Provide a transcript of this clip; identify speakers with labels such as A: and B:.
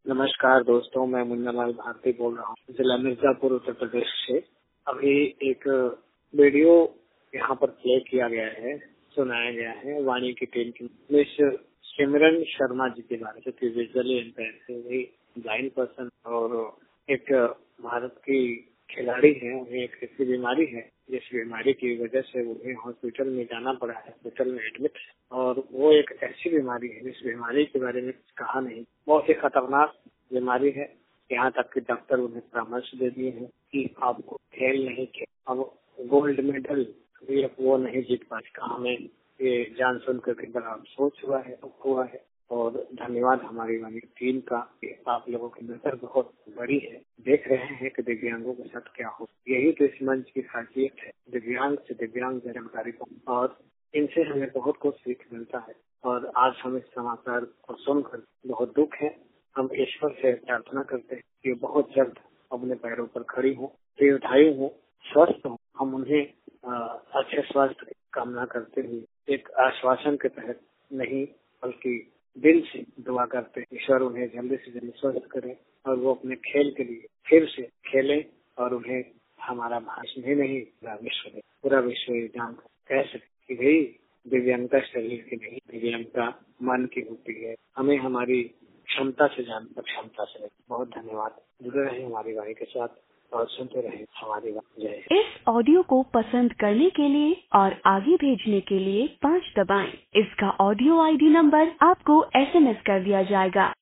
A: नमस्कार दोस्तों, मैं मुन्ना लाल भारती बोल रहा हूँ, जिला मिर्जापुर, उत्तर प्रदेश से। अभी एक वीडियो यहाँ पर प्ले किया गया है, सुनाया गया है वाणी की टीम की मिस सिमरन शर्मा जी के बारे में, जो विजुअली इम्पेयर है, ब्लाइंड पर्सन और एक भारत की खिलाड़ी है। उन्हें एक ऐसी बीमारी है जिस बीमारी की वजह से उन्हें हॉस्पिटल में जाना पड़ा है, हॉस्पिटल में एडमिट है। और वो एक ऐसी बीमारी है जिस बीमारी के बारे में कहा नहीं, बहुत ही खतरनाक बीमारी है। यहाँ तक कि डॉक्टर उन्हें परामर्श दे दिए हैं कि आपको खेल नहीं खेल, अब गोल्ड मेडल भी अब वो नहीं जीत पाए। हमें ये जान सुनकर के बड़ा अफसोस हुआ है। और धन्यवाद हमारी वाली टीम का, आप लोगों की नजर बहुत बड़ी है, देख रहे हैं कि दिव्यांगों के साथ क्या हो। यही तो इस मंच की खासियत है, दिव्यांग से दिव्यांग जानकारी को, और इनसे हमें बहुत कुछ सीख मिलता है। और आज हम इस समाचार को सुनकर बहुत दुख है। हम ईश्वर से प्रार्थना करते हैं कि बहुत जल्द अपने पैरों पर खड़ी हो, दीर्घायु हो, स्वस्थ हो। हम उन्हें अच्छे स्वास्थ्य की कामना करते हुए एक आश्वासन के तहत नहीं बल्कि दिल से दुआ करते हैं, ईश्वर उन्हें जल्दी से जल्दी स्वस्थ करे और वो अपने खेल के लिए फिर से खेलें। और उन्हें हमारा भाषण ही नहीं, पूरा विश्व जान कह सके कि भाई दिव्यांगता शरीर की नहीं, दिव्यांगता मन की होती है। हमें हमारी क्षमता से जानकर क्षमता से। बहुत धन्यवाद। जुड़े रहे हमारी वाणी के साथ और सुनते रहे हमारी वाणी। जय हिंद।
B: इस ऑडियो को पसंद करने के लिए और आगे भेजने के लिए 5 दबाएं। इसका ऑडियो ID नंबर आपको SMS कर दिया जाएगा।